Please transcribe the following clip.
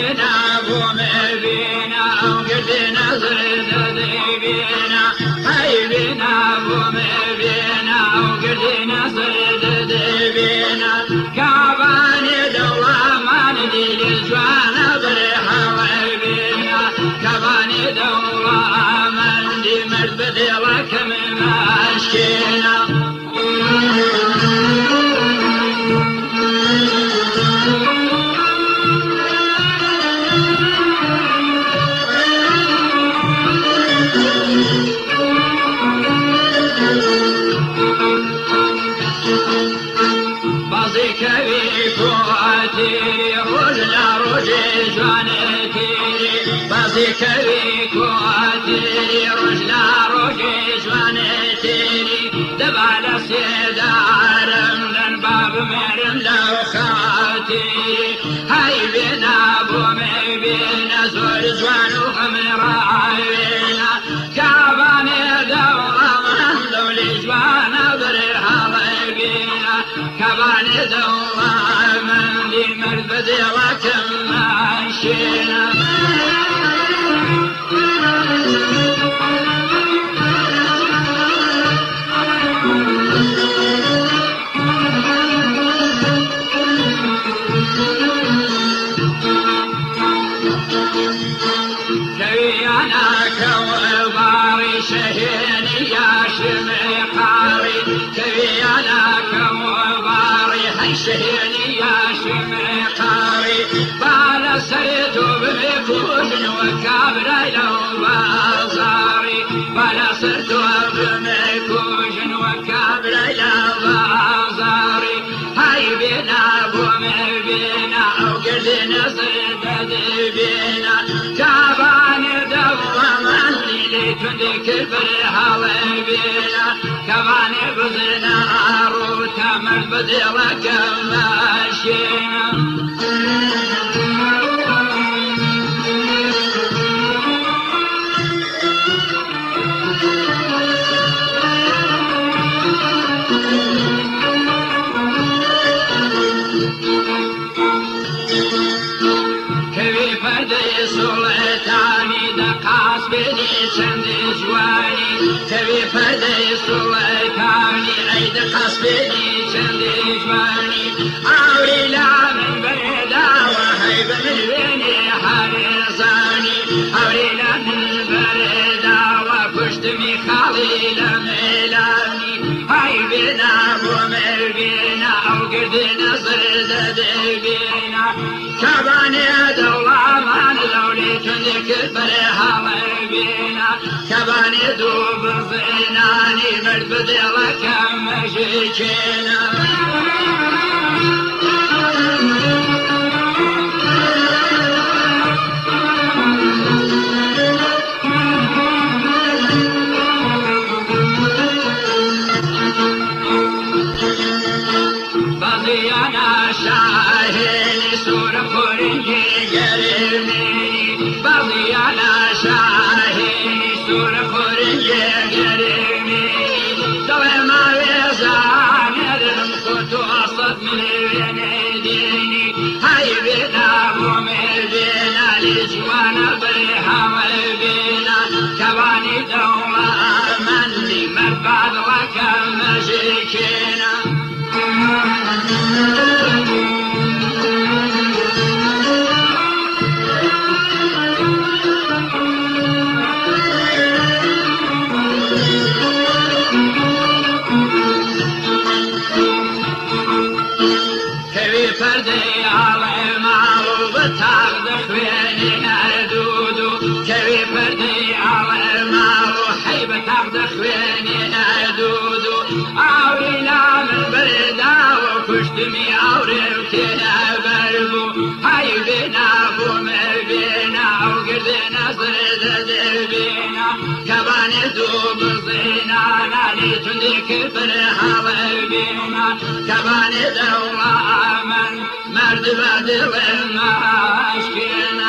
بنا بوم بنا وقدنا زرد بنا هاي بنا بوم بنا وقدنا زرد بنا كابان دوام ديل جوانا بريحة بنا كابان دوام دي مرد بدلك من ماشينا كوي كواتيري رجلا روجي جوانتيري دبال سيدار من باب مرم لو خاتيري هاي بنا بومي بنا زور جوان وخمرا بنا كاباني دوام دولي جوان بريحا بنا كاباني دوام دي مربدي لكم ماشينا شهيني يا شمقاري كبيانا كوباري هاي شهيني يا شمقاري بالا سريتو بمكوش وكابر لو بازاري بالا سرتو بمكوش وكابر لو بازاري هاي بينا بوم بينا او قردنا صدد بينا كاباني دوام تذكر بالهوى بينا كمان بزنا روتا من بدلك ماشينا كبي فردي سلطاني دقاس بني شند جواني كبي فردي سلطاني اي دقاس بني شند جواني عوري لا من بردا وهيب من بني حرزاني عوري لا من بردا وكشت ميخالي لميلاني هاي بنا بومر بنا او قردنا زرد بنا كباني دولامان دولي تذكر بريها بنا كباني دوب زيناني مرد بدلك مجيكينا بضيانا شاهيني سورة فرنجي قرميني بضيانا شاهيني سورة فرنجي قرميني دوي ما ويزان يدرم خطو أصد من الوينيديني هاي بينا بومي بينا لجوانا بريحا وبينا كباني دوما مني مرباد لك مجيكينا كبي فردي على المعلو بتاخد خويني أردودو كبي فردي على المعلو حي بتاخد خويني أردودو عوري لا من بردا وكشتمي عوري وكنا بربو هاي بينا بوم بينا وقردنا زرد بينا كباني دوب زينانا لتندك برهاوي بينا كباني دولا من مرد بدل ما اشكينا